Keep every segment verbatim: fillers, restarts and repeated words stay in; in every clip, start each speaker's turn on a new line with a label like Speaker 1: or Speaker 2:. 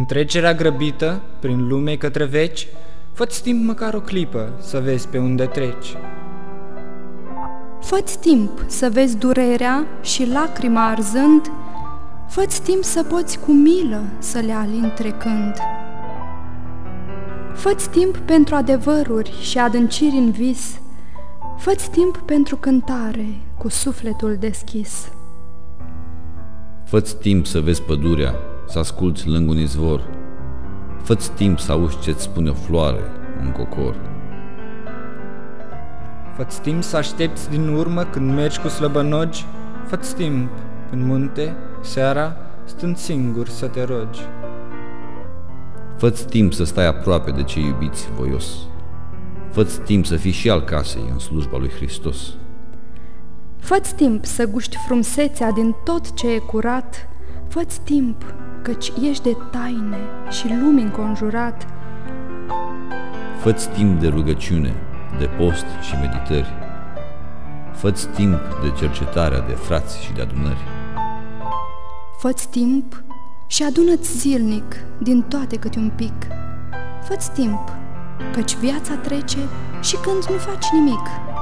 Speaker 1: trecerea grăbită prin lume către veci, fă-ți timp măcar o clipă să vezi pe unde treci.
Speaker 2: Fă-ți timp să vezi durerea și lacrima arzând, fă-ți timp să poți cu milă să le alini trecând. Fă-ți timp pentru adevăruri și adânciri în vis, fă-ți timp pentru cântare cu sufletul deschis.
Speaker 3: Fă-ți timp să vezi pădurea, să asculți lângă un izvor, fă-ți timp să auzi ce-ți spune o floare, un cocor.
Speaker 1: Fă-ți timp să aștepți din urmă când mergi cu slăbănogi, fă-ți timp în munte, seara, stând singur să te rogi.
Speaker 3: Fă-ți timp să stai aproape de cei iubiți voios, fă-ți timp să fii și al casei în slujba lui Hristos.
Speaker 2: Fă-ți timp să guști frumsețea din tot ce e curat, fă-ți timp, căci ești de taine și lumi înconjurat.
Speaker 3: Fă-ți timp de rugăciune, de post și meditări, fă-ți timp de cercetarea de frați și de adunări.
Speaker 2: Fă-ți timp și adună-ți zilnic din toate câte un pic. Fă-ți timp, căci viața trece și când nu faci nimic.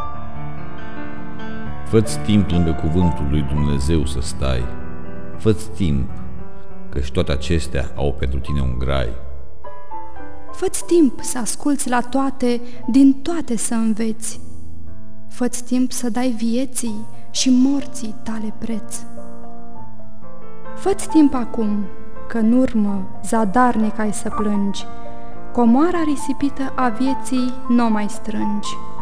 Speaker 3: Fă-ți timp lângă cuvântul lui Dumnezeu să stai, fă-ți timp, căci toate acestea au pentru tine un grai.
Speaker 2: Fă-ți timp să asculți la toate, din toate să înveți. Fă-ți timp să dai vieții și morții tale preț. Fă-ți timp acum, că în urmă zadarnic ai să plângi, comoara risipită a vieții n-o mai strângi.